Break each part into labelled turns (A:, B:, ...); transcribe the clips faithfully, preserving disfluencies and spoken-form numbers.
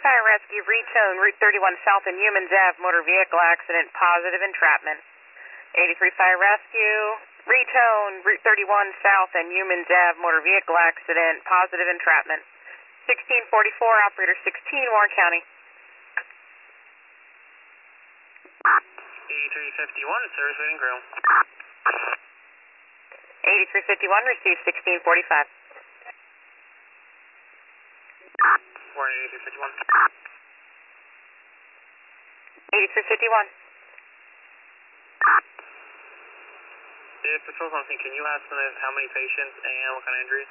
A: Fire Rescue, retone Route thirty-one South and Humans Ave, motor vehicle accident, positive entrapment. eighty-three Fire Rescue, retone Route thirty-one South and Humans Ave, motor vehicle accident, positive entrapment. sixteen forty-four, operator sixteen, Warren County.
B: eighty-three fifty-one, service waiting crew.
A: eighty-three fifty-one, receive sixteen forty-five.
B: Warren eighty-three fifty-one.
A: eighty-three fifty-one.
B: If patrol's on scene, can you estimate how many patients and what kind of injuries?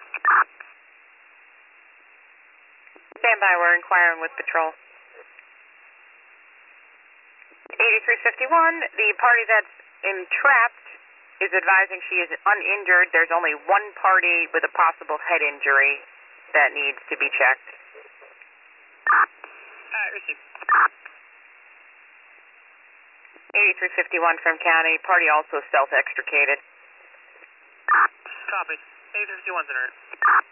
A: Stand by, we're inquiring with patrol. eighty-three fifty-one, the party that's entrapped is advising she is uninjured. There's only one party with a possible head injury that needs to be checked.
B: Alright, received.
A: eighty-three fifty-one from county, party also self-extricated.
B: Copy. eighty-three fifty-one's in route.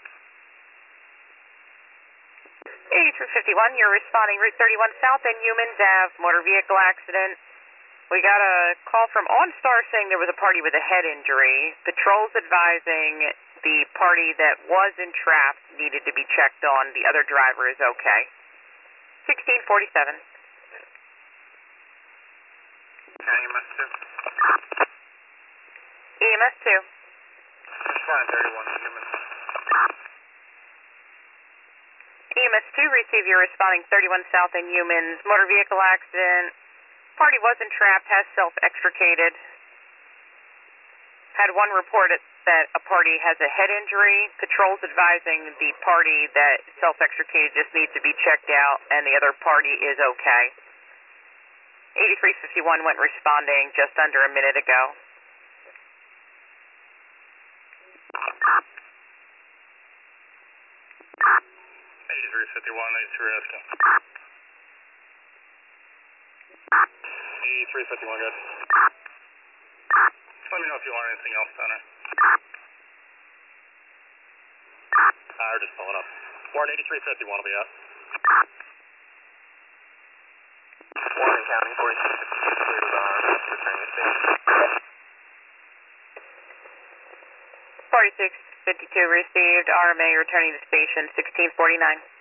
A: eighty-three fifty-one, you're responding Route thirty-one South and Humans Ave, motor vehicle accident. We got a call from OnStar saying there was a party with a head injury. Patrol's advising the party that was entrapped needed to be checked on. The other driver is okay. sixteen forty-seven.
B: County E M S two.
A: E M S two.
B: Responding thirty-one, Humans.
A: E M S two, receive your responding thirty-one South and Humans, motor vehicle accident. Party was entrapped, has self-extricated. Had one report that a party has a head injury. Patrol's advising the party that self-extricated just needs to be checked out, and the other party is okay. eighty-three fifty-one went responding just under a minute ago.
B: eighty-three fifty-one, eighty-three rescue. eighty-three fifty-one, good. Let me know if you learn anything else, Center. Uh, we're just pulling up. Warren eighty-three fifty-one will be up. Warren County, forty-six fifty-two, cleared with arm, returning to station.
A: forty-six fifty-two received, R M A returning to station, sixteen forty-nine.